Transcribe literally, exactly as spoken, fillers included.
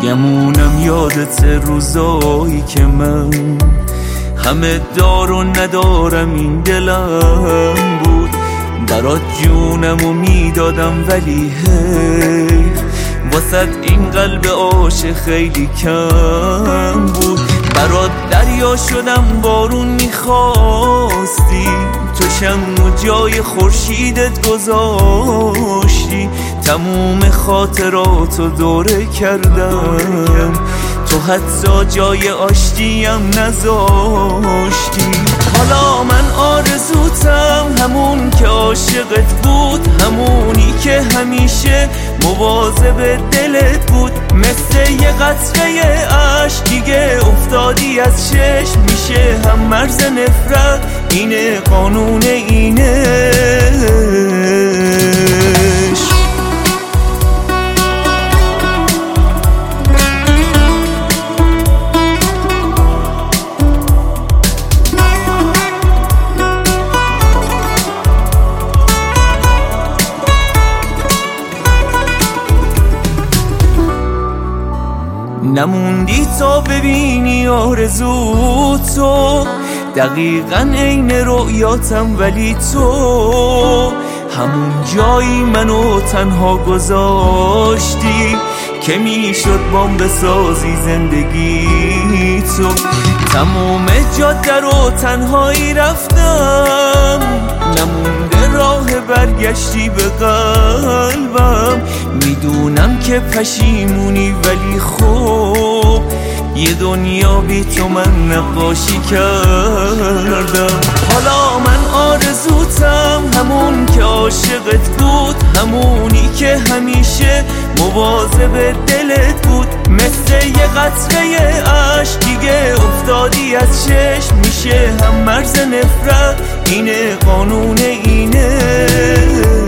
گمونم یادت روزایی که من همه دار و ندارم این دلم بود، برات جونمو میدادم ولی حیف واسد این قلب عاشق خیلی کم بود. برات دریا شدم بارون میخواستی، تو شم و جای خورشیدت گذاشتی، تموم خاطراتو دوره کردم، تو حتی جای آشتیم نذاشتی. حالا من آرزوتم همون که عاشقت بود، همونی که همیشه مواظب دلت بود، مثل یه قطره عشق دیگه افتادی از چشم، میشه هم مرز نفرت، اینه قانون اینه. نموندی تا ببینی آرزو تو، دقیقاً عین رؤیاتم، ولی تو همون جایی منو تنها گذاشتی که میشد بام بسازی زندگی تو. تمام جاده رو تنهایی رفتم، نمونده راه برگشتی به قلبم، میدونم که پشیمونی ولی خوب یه دنیا بی تو من نقاشی کردم. حالا من آرزوتم همون که عاشقت بود، همونی که همیشه مواظب دلت بود، مثل یه قطره عشق دیگه افتادی از چشم، میشه هم مرز نفرت، اینه قانون اینه.